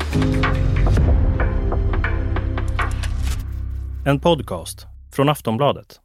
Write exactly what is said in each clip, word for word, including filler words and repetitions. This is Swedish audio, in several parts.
En podcast från Aftonbladet.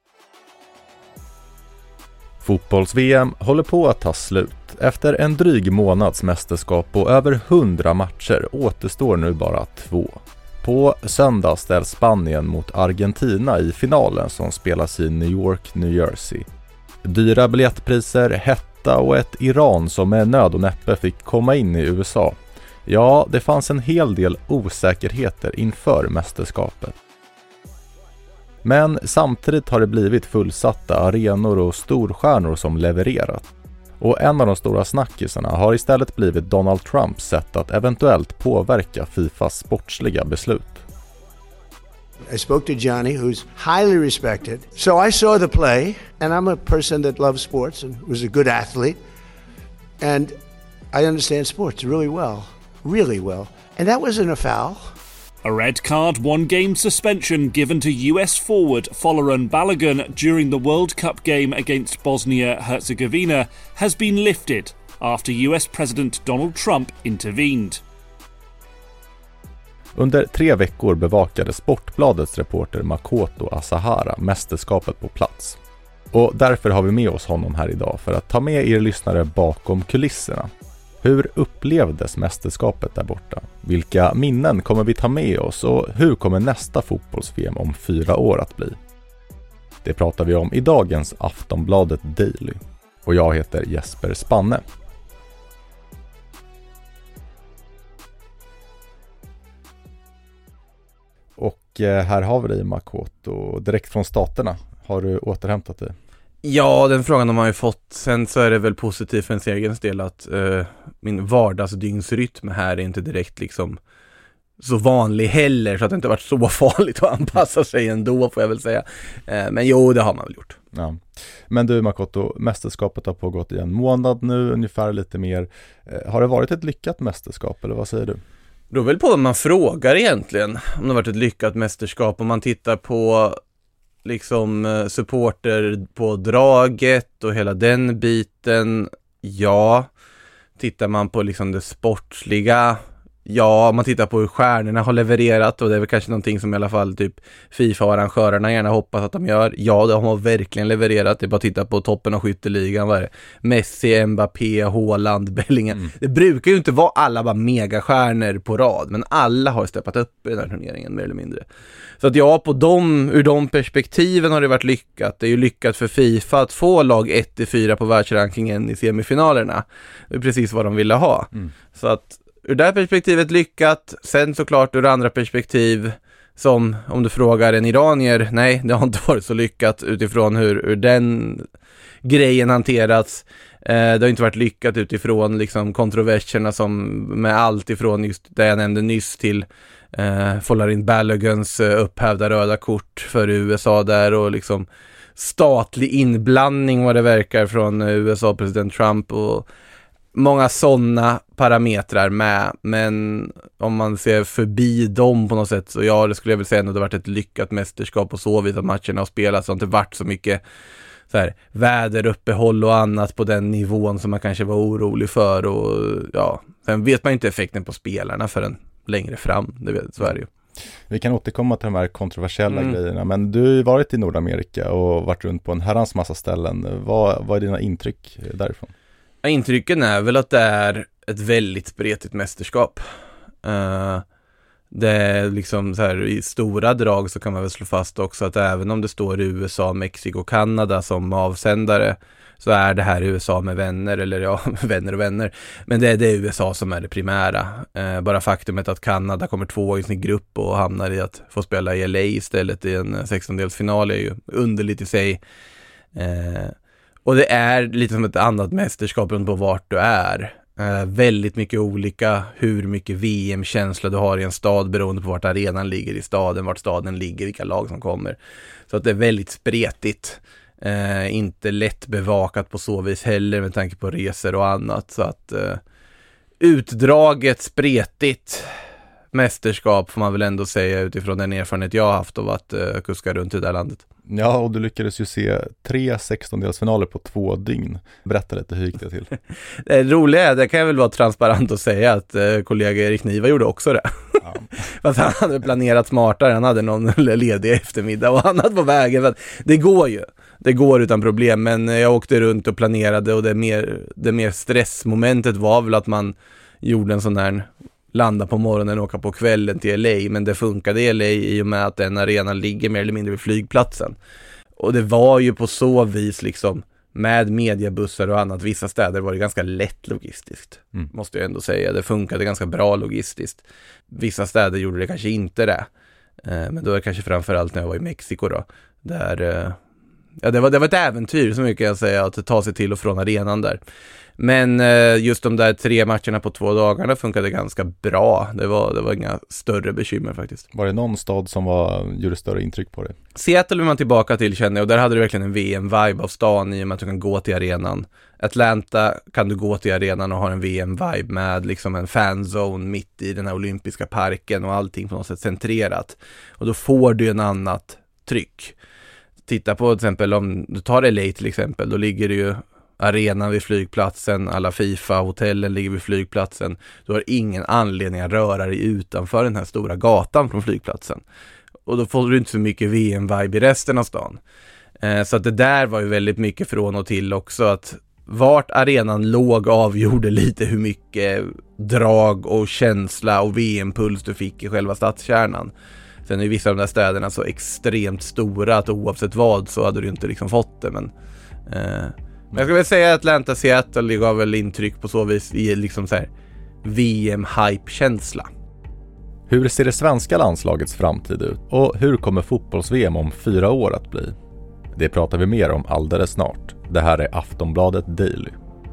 Fotbolls-V M håller på att ta slut. Efter en dryg månads mästerskap och över hundra matcher återstår nu bara två. På söndag ställs Spanien mot Argentina i finalen som spelas i New York, New Jersey. Dyra biljettpriser, hetta och ett Iran som med nöd och näppe fick komma in i U S A. Ja, det fanns en hel del osäkerheter inför mästerskapet. Men samtidigt har det blivit fullsatta arenor och storstjärnor som levererat. Och en av de stora snackisarna har istället blivit Donald Trumps sätt att eventuellt påverka FIFAs sportsliga beslut. I spoke to Johnny, who's highly respected. So I saw the play, and I'm a person that loves sports and was a good athlete. And I understand sports really well, really well. And that wasn't a foul. A red card, one game suspension given to U S forward Folarin Balogun during the World Cup game against Bosnia-Herzegovina has been lifted after U S President Donald Trump intervened. Under tre veckor bevakade Sportbladets reporter Makoto Asahara mästerskapet på plats. Och därför har vi med oss honom här idag för att ta med er lyssnare bakom kulisserna. Hur upplevdes mästerskapet där borta? Vilka minnen kommer vi ta med oss och hur kommer nästa fotbolls-V M om fyra år att bli? Det pratar vi om i dagens Aftonbladet Daily. Och jag heter Jesper Spanne. Och här har vi dig, Makoto, direkt från staterna. Har du återhämtat dig? Ja, den frågan har man ju fått. Sen så är det väl positivt för ens egen del att uh, min vardagsdygnsrytm här är inte direkt liksom så vanlig heller, så att det inte varit så farligt att anpassa sig ändå, får jag väl säga. Uh, men jo, det har man väl gjort. Ja. Men du, Makoto, mästerskapet har pågått i en månad nu, ungefär lite mer. Uh, har det varit ett lyckat mästerskap, eller vad säger du? Då väl på vad man frågar egentligen, om det har varit ett lyckat mästerskap. Om man tittar på liksom supporter på draget och hela den biten, ja. Tittar man på liksom det sportsliga, ja. Man tittar på hur stjärnorna har levererat, och det är väl kanske någonting som i alla fall typ FIFA och arrangörerna gärna hoppas att de gör. Ja, de har verkligen levererat. Det är bara att titta på toppen av skytteligan. Vad är det? Messi, Mbappé, Haaland, Bellingham. Mm. Det brukar ju inte vara alla bara megastjärnor på rad, men alla har steppat upp i den här turneringen mer eller mindre. Så att ja, på dem, ur de perspektiven har det varit lyckat. Det är ju lyckat för FIFA att få lag ett till fyra på världsrankingen i semifinalerna. Det är precis vad de ville ha. Mm. Så att ur det här perspektivet lyckat. Sen såklart ur andra perspektiv, som om du frågar en iranier, nej, det har inte varit så lyckat utifrån hur, hur den grejen hanterats. Eh, det har inte varit lyckat utifrån liksom kontroverserna som med allt ifrån just det jag nämnde nyss till eh, Folarin Baloguns eh, upphävda röda kort för U S A där, och liksom statlig inblandning vad det verkar från U S A-president Trump och många sådana parametrar med. Men om man ser förbi dem på något sätt, så ja, det skulle jag väl säga att det har varit ett lyckat mästerskap på så vis att matcherna har spelats. Det har inte varit så mycket så här väderuppehåll och annat på den nivån som man kanske var orolig för. Och ja, sen vet man inte effekten på spelarna förrän längre fram, det vet Sverige. Vi kan återkomma till de här kontroversiella mm. grejerna, men du har ju varit i Nordamerika och varit runt på en herrans massa ställen. Vad, vad är dina intryck därifrån? Intrycken är väl att det är ett väldigt spretigt mästerskap. Uh, det är liksom så här, i stora drag så kan man väl slå fast också att även om det står U S A, Mexiko och Kanada som avsändare, så är det här U S A med vänner, eller ja, vänner och vänner. Men det är det U S A som är det primära. Uh, bara faktumet att Kanada kommer två i sin grupp och hamnar i att få spela i L A istället i en sextondelsfinal är ju underligt i sig. Uh, Och det är lite som ett annat mästerskap beroende på vart du är. Eh, väldigt mycket olika hur mycket V M-känsla du har i en stad beroende på vart arenan ligger i staden, vart staden ligger, vilka lag som kommer. Så att det är väldigt spretigt. Eh, inte lätt bevakat på så vis heller med tanke på resor och annat. Så att eh, utdraget, spretigt. mästerskap får man väl ändå säga utifrån den erfarenhet jag har haft av att uh, kuska runt i det här landet. Ja, och du lyckades ju se tre sextondelsfinaler på två dygn. Berätta lite, hur gick det till? Det roliga är, det kan jag väl vara transparent och säga att uh, kollega Erik Niva gjorde också det. Ja. Fast han hade planerat smartare, han hade någon ledig eftermiddag och han hade på vägen. Det går ju, det går utan problem, men jag åkte runt och planerade och det mer, det mer stressmomentet var väl att man gjorde en sån där landa på morgonen och åka på kvällen till L A, men det funkade i L A i och med att den arenan ligger mer eller mindre vid flygplatsen. Och det var ju på så vis liksom med mediebussar och annat, vissa städer var det ganska lätt logistiskt, mm. måste jag ändå säga. Det funkade ganska bra logistiskt. Vissa städer gjorde det kanske inte det. Eh, men då är det kanske framförallt när jag var i Mexiko då, där eh, ja, det var, det var ett äventyr, så mycket jag säga, att ta sig till och från arenan där. Men eh, just de där tre matcherna på två dagarna funkade ganska bra. Det var, det var inga större bekymmer faktiskt. Var det någon stad som var, gjorde större intryck på dig? Seattle vill man tillbaka till, känner jag, och där hade du verkligen en V M-vibe av stan i och med att du kan gå till arenan. Atlanta kan du gå till arenan och ha en V M-vibe med liksom en fanzone mitt i den här olympiska parken och allting på något sätt centrerat. Och då får du en annat tryck. Titta på till exempel, om du tar L A till exempel, då ligger det ju arenan vid flygplatsen, alla FIFA-hotellen ligger vid flygplatsen. Du har ingen anledning att röra dig utanför den här stora gatan från flygplatsen. Och då får du inte så mycket V M-vibe i resten av stan. Eh, så att det där var ju väldigt mycket från och till också, att vart arenan låg avgjorde lite hur mycket drag och känsla och V M-puls du fick i själva stadskärnan. Sen är vissa av de där städerna så extremt stora att oavsett vad så hade du inte liksom fått det, men eh, Men jag ska väl säga att Atlanta, Seattle gav väl intryck på så vis i liksom så här V M-hype-känsla. Hur ser det svenska landslagets framtid ut? Och hur kommer fotbolls-V M om fyra år att bli? Det pratar vi mer om alldeles snart. Det här är Aftonbladet Daily.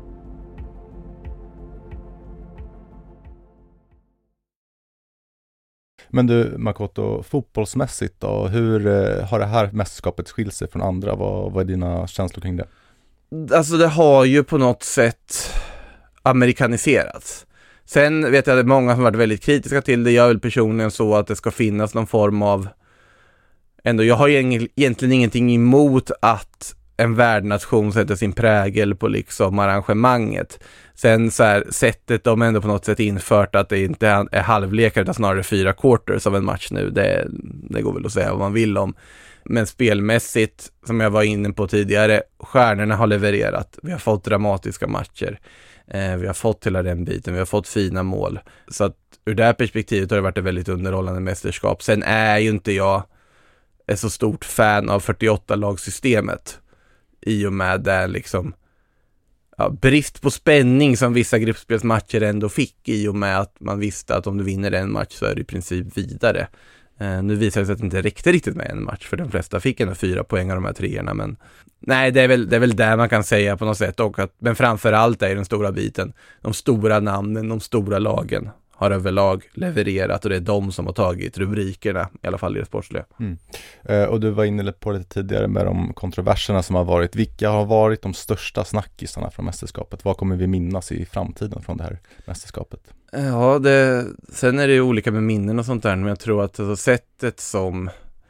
Men du, Makoto, fotbollsmässigt då, hur eh, har det här mästerskapet skilt sig från andra? Vad, vad är dina känslor kring det? Alltså det har ju på något sätt amerikaniserats. Sen vet jag att det är många som varit väldigt kritiska till det. Jag är väl personligen så att det ska finnas någon form av ändå, jag har ju egentligen ingenting emot att en värdnation sätter sin prägel på liksom arrangemanget. Sen så här, sättet de ändå på något sätt infört att det inte är halvlekar utan snarare fyra quarters av en match nu, det, det går väl att säga vad man vill om. Men spelmässigt, som jag var inne på tidigare, stjärnorna har levererat. Vi har fått dramatiska matcher. Eh, vi har fått hela den biten. Vi har fått fina mål. Så att ur det här perspektivet har det varit ett väldigt underhållande mästerskap. Sen är ju inte jag ett så stort fan av fyrtioåtta-lagssystemet. I och med det liksom ja, brist på spänning som vissa gruppspelsmatcher ändå fick. I och med att man visste att om du vinner en match så är det i princip vidare. Uh, nu visar det sig att det inte räckte riktigt med en match, för de flesta fick ändå fyra poäng av de här treorna, men nej, det är väl, det är väl där man kan säga på något sätt, och att, men framförallt är den stora biten, de stora namnen, de stora lagen har överlag levererat, och det är de som har tagit rubrikerna, i alla fall i det sportsliga. Mm. Uh, och du var inne på det tidigare med de kontroverserna som har varit. Vilka har varit de största snackisarna från mästerskapet? Vad kommer vi minnas i framtiden från det här mästerskapet? Ja, det, sen är det ju olika med minnen och sånt där, men jag tror att alltså, sättet som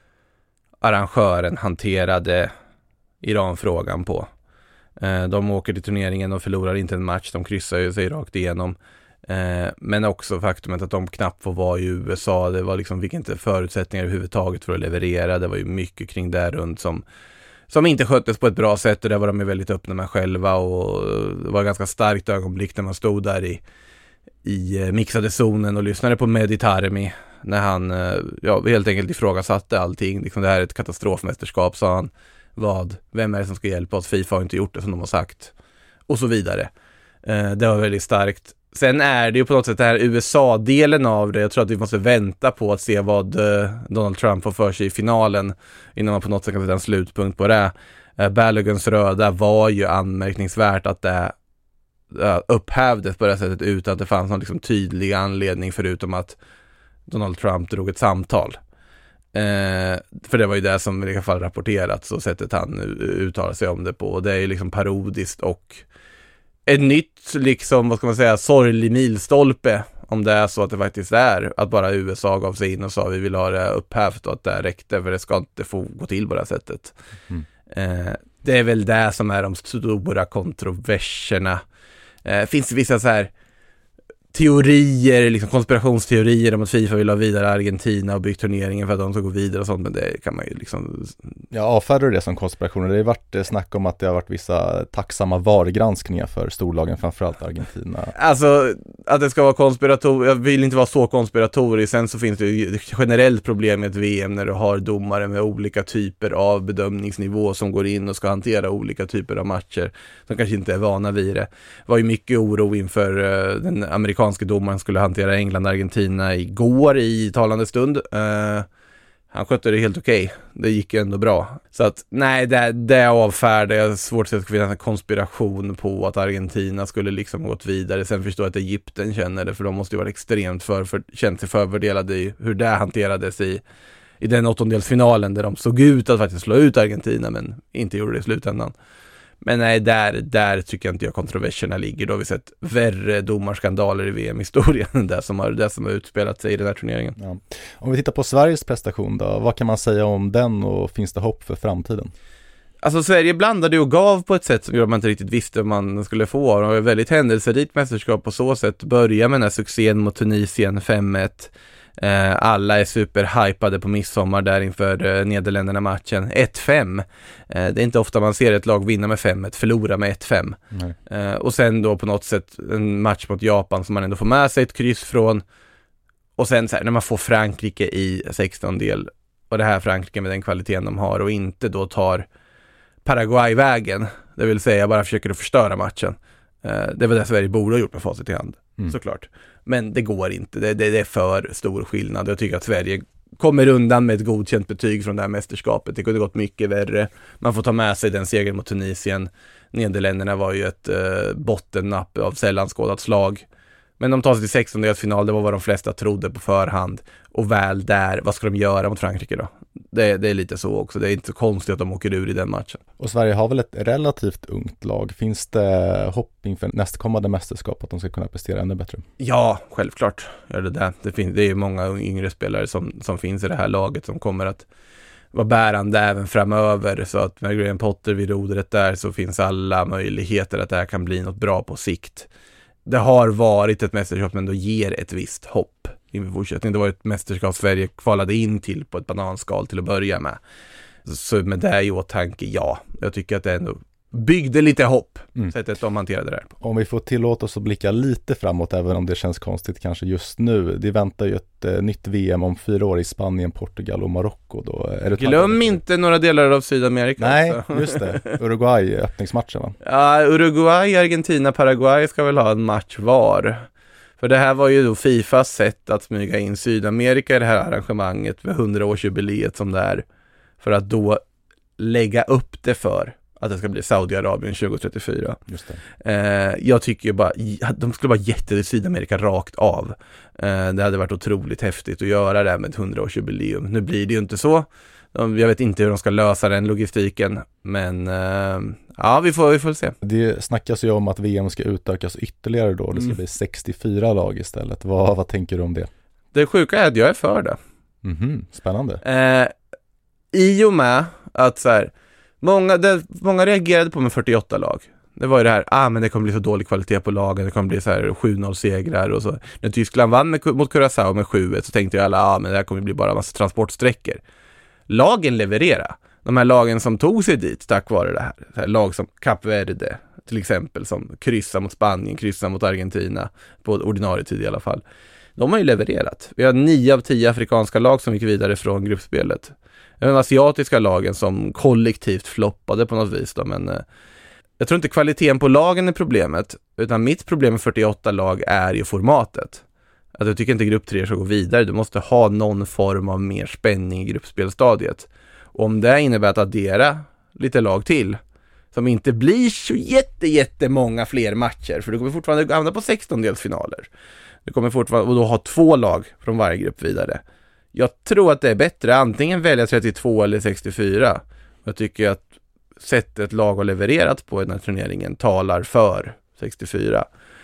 arrangören hanterade Iran-frågan på. Eh, de åker till turneringen och förlorar inte en match, de kryssar ju sig rakt igenom. Eh, men också faktumet att de knappt får vara i U S A, det var liksom vilka inte förutsättningar överhuvudtaget för att leverera, det var ju mycket kring där runt som, som inte sköttes på ett bra sätt, och där var de ju väldigt öppna med själva, och det var ett ganska starkt ögonblick när man stod där i i mixade zonen och lyssnade på Mehdi Taremi när han ja, helt enkelt ifrågasatte allting. Liksom, det här är ett katastrofmästerskap, sa han. Vad? Vem är det som ska hjälpa oss? FIFA har inte gjort det som de har sagt. Och så vidare. Eh, det var väldigt starkt. Sen är det ju på något sätt det här U S A-delen av det. Jag tror att vi måste vänta på att se vad eh, Donald Trump får för sig i finalen innan man på något sätt kan sätta en slutpunkt på det. Eh, Balogans röda var ju anmärkningsvärt att det upphävdes på det sättet utan att det fanns någon liksom tydlig anledning förutom att Donald Trump drog ett samtal. Eh, för det var ju det som i alla fall rapporterats och sättet han uttalar sig om det på. Och det är ju liksom parodiskt och ett nytt liksom, vad ska man säga, sorglig milstolpe Om det är så att det faktiskt är att bara U S A gav sig in och sa vi vill ha det upphävt och att det räckte, för det ska inte få gå till på det här sättet. Mm. Eh, det är väl det som är de stora kontroverserna. Eh, finns det vissa så här teorier, liksom konspirationsteorier om att FIFA vill ha vidare Argentina och byggt turneringen för att de ska gå vidare och sånt, men det kan man ju liksom... Ja, avfärdar det som konspirationer. Det har ju varit snack om att det har varit vissa tacksamma vargranskningar för storlagen, framförallt Argentina. Alltså, att det ska vara konspirator, jag vill inte vara så konspiratorisk. Sen så finns det ju ett generellt problem med ett V M när du har domare med olika typer av bedömningsnivå som går in och ska hantera olika typer av matcher som kanske inte är vana vid det. Det var ju mycket oro inför uh, den amerikanska domaren skulle hantera England och Argentina igår i talande stund. Uh, han skötte det helt okej. Okay. Det gick ju ändå bra. Så att nej, det, det avfärdar jag. Svårt att det skulle finnas en konspiration på att Argentina skulle liksom gått vidare. Sen förstår jag att Egypten känner det, för de måste ju vara extremt för, för, känt sig förvärderade i hur det hanterades i, i den åttondelsfinalen där de såg ut att faktiskt slå ut Argentina men inte gjorde det i slutändan. Men nej, där, där tycker jag inte jag kontroverserna ligger. Då har vi sett värre domarskandaler i V M-historien än det som har, det som har utspelat sig i den här turneringen. Ja. Om vi tittar på Sveriges prestation då, vad kan man säga om den och finns det hopp för framtiden? Alltså Sverige blandade och gav på ett sätt som man inte riktigt visste om man skulle få. Det var ett väldigt händelserikt mästerskap på så sätt. Börja med den här succén mot Tunisien fem ett. Eh, alla är superhypade på midsommar där inför eh, Nederländerna-matchen. ett fem. Eh, det är inte ofta man ser ett lag vinna med fem ett, förlora med ett fem. Eh, och sen då på något sätt en match mot Japan som man ändå får med sig ett kryss från. Och sen så här, när man får Frankrike i sexton-del och det här Frankrike med den kvaliteten de har och inte då tar Paraguay-vägen, det vill säga bara försöker att förstöra matchen. Eh, det var det Sverige borde ha gjort med facit i hand, mm. såklart. Men det går inte, det, det, det är för stor skillnad. Jag tycker att Sverige kommer undan med ett godkänt betyg från det här mästerskapet. Det kunde gått mycket värre. Man får ta med sig den segern mot Tunisien. Nederländerna var ju ett eh, bottennapp av sällan skådat slag. Men de tar sig till sextondelsfinal, det var vad de flesta trodde på förhand. Och väl där, vad ska de göra mot Frankrike då? Det, det är lite så också, det är inte så konstigt att de åker ur i den matchen. Och Sverige har väl ett relativt ungt lag. Finns det hopp inför nästkommande mästerskap att de ska kunna prestera ännu bättre? Ja, självklart gör det det. Det, finns, det är många yngre spelare som, som finns i det här laget som kommer att vara bärande även framöver. Så att med Graham Potter vid rodret där så finns alla möjligheter att det här kan bli något bra på sikt. Det har varit ett mästerskap men då ger ett visst hopp inför fortsättningen. Det var ett mästerskap Sverige kvalade in till på ett bananskal till att börja med. Så med det i åtanke, ja. Jag tycker att det ändå byggde lite hopp. Mm. Sättet de hanterade det där på. Om vi får tillåta oss att blicka lite framåt, även om det känns konstigt kanske just nu. Det väntar ju ett eh, nytt V M om fyra år i Spanien, Portugal och Marocko. Då är det Glöm inte några delar av Sydamerika. Nej, också. Just det. Uruguay, öppningsmatchen va? Ja, Uruguay, Argentina, Paraguay ska väl ha en match var. För det här var ju då Fifas sätt att smyga in Sydamerika i det här arrangemanget med hundraårsjubileet som det är. För att då lägga upp det för att det ska bli Saudiarabien tjugo trettiofyra. Just det. Eh, jag tycker ju bara, de skulle bara gett det Sydamerika rakt av. Eh, det hade varit otroligt häftigt att göra det med ett hundraårsjubileum. Nu blir det ju inte så. De, jag vet inte hur de ska lösa den logistiken. Men eh, ja, vi får, vi får se. Det snackas ju om att V M ska utökas ytterligare då. Det ska mm. bli sextiofyra lag istället. Vad, vad tänker du om det? Det sjuka är att jag är för det. Mm-hmm. Spännande. Eh, I och med att så här, Många, det, många reagerade på med fyrtioåtta lag. Det var ju det här, ah men det kommer bli så dålig kvalitet på lagen, det kommer bli så här sju noll segrar och så. När Tyskland vann med, mot Curaçao med sju ett så tänkte ju alla, ah men det här kommer bli bara en massa transportsträckor. Lagen levererade. De här lagen som tog sig dit tack vare det här. Det här lag som Kap Verde till exempel, som kryssar mot Spanien, kryssar mot Argentina på ordinarie tid i alla fall. De har ju levererat. Vi har nio av tio afrikanska lag som gick vidare från gruppspelet. De asiatiska lagen som kollektivt floppade på något vis då, men eh, jag tror inte kvaliteten på lagen är problemet, utan mitt problem med fyrtioåtta lag är ju formatet. Att jag tycker inte grupp tre ska gå vidare, du måste ha någon form av mer spänning i gruppspelstadiet. Och om det innebär att addera lite lag till som inte blir så jätte, jättemånga fler matcher, för du kommer fortfarande hamna på sextondelsfinaler. Du kommer fortfarande och då ha två lag från varje grupp vidare. Jag tror att det är bättre antingen välja trettiotvå eller sextiofyra. Jag tycker att sättet lag har levererat på i den här turneringen talar för sextiofyra.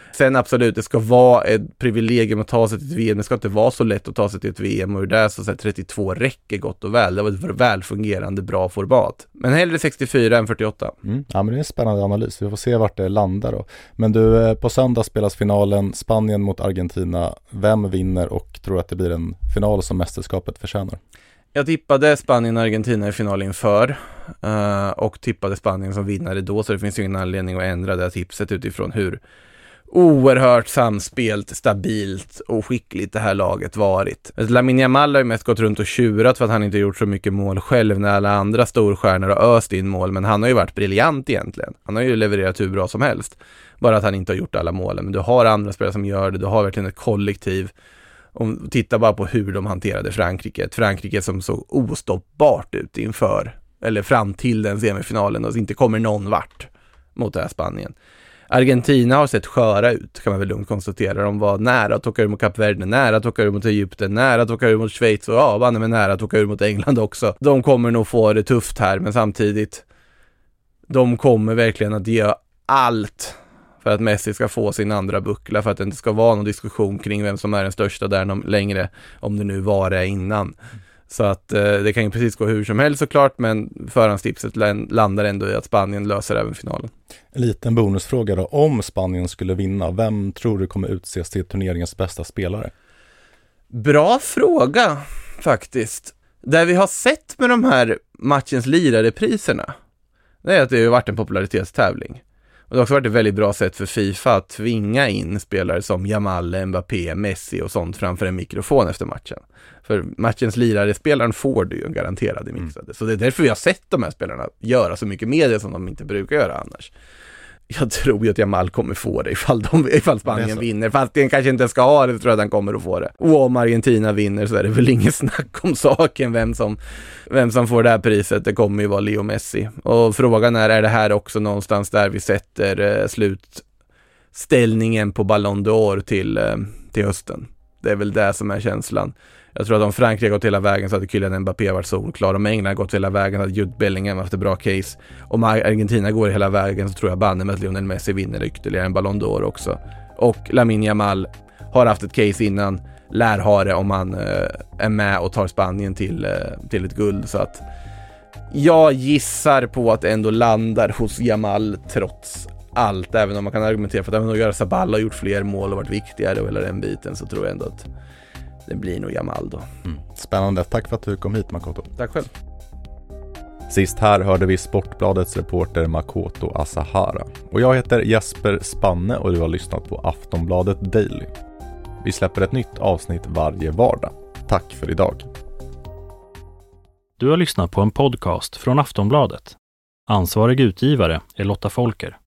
Sen absolut, det ska vara ett privilegium att ta sig till ett V M. Det ska inte vara så lätt att ta sig till ett V M. Och där så, så här, trettiotvå räcker gott och väl. Det var ett välfungerande, bra format. Men hellre sextiofyra än fyrtioåtta. Mm. Ja, men det är en spännande analys. Vi får se vart det landar då. Men du, på söndag spelas finalen Spanien mot Argentina. Vem vinner och tror att det blir en final som mästerskapet förtjänar? Jag tippade Spanien och Argentina i final inför uh, och tippade Spanien som vinnare då, så det finns ju ingen anledning att ändra det här tipset utifrån hur oerhört samspelt, stabilt och skickligt det här laget varit. Lamine Yamal har ju mest gått runt och tjurat för att han inte gjort så mycket mål själv när alla andra storstjärnor har öst in mål, men han har ju varit briljant egentligen. Han har ju levererat hur bra som helst, bara att han inte har gjort alla målen. Men du har andra spelare som gör det, du har verkligen ett kollektiv. Om titta bara på hur de hanterade Frankrike. Ett Frankrike som såg ostoppbart ut inför, eller fram till den semifinalen, och inte kommer någon vart mot det här Spanien. Argentina har sett sköra ut, kan man väl lugnt konstatera. De var nära att åka ur mot Kap Verde, nära att åka ur mot Egypten, nära att åka ur mot Schweiz och ja, vann med nära att åka ur mot England också. De kommer nog få det tufft här, men samtidigt de kommer verkligen att ge allt för att Messi ska få sin andra buckla, för att det inte ska vara någon diskussion kring vem som är den största där längre, om det nu var det innan. Så att eh, det kan ju precis gå hur som helst såklart, men förhandstipset landar ändå i att Spanien löser även finalen. En liten bonusfråga då. Om Spanien skulle vinna, vem tror du kommer utses till turneringens bästa spelare? Bra fråga faktiskt. Där vi har sett med de här matchens lirare-priserna, det är att det har varit en popularitetstävling. Och det har också varit ett väldigt bra sätt för FIFA att tvinga in spelare som Yamal, Mbappé, Messi och sånt framför en mikrofon efter matchen. För matchens lirare-spelaren får du ju en garanterad i mixade. Mm. Så det är därför vi har sett de här spelarna göra så mycket media som de inte brukar göra annars. Jag tror ju att Yamal kommer få det ifall, de, ifall Spanien vinner. Fast den kanske inte ska ha det, så tror jag att han kommer att få det. Och om Argentina vinner så är det väl ingen snack om saken vem som, vem som får det här priset. Det kommer ju vara Leo Messi. Och frågan är, är det här också någonstans där vi sätter eh, slutställningen på Ballon d'Or till, eh, till hösten? Det är väl det som är känslan. Jag tror att om Frankrike gått hela vägen så hade Kylian Mbappé varit solklar. Om England gått hela vägen så hade Jude Bellingham haft ett bra case. Om Argentina går hela vägen så tror jag banne med att Lionel Messi vinner ytterligare en Ballon d'Or också. Och Lamine Yamal har haft ett case innan, lär ha det om han eh, är med och tar Spanien till, eh, till ett guld. Så att jag gissar på att det ändå landar hos Yamal trots allt. Även om man kan argumentera för att även om Göra Saballa har gjort fler mål och varit viktigare och hela den biten, så tror jag ändå att det blir nog Yamal då. Mm. Spännande. Tack för att du kom hit, Makoto. Tack själv. Sist här hörde vi Sportbladets reporter Makoto Asahara. Och jag heter Jesper Spanne och du har lyssnat på Aftonbladet Daily. Vi släpper ett nytt avsnitt varje vardag. Tack för idag. Du har lyssnat på en podcast från Aftonbladet. Ansvarig utgivare är Lotta Folker.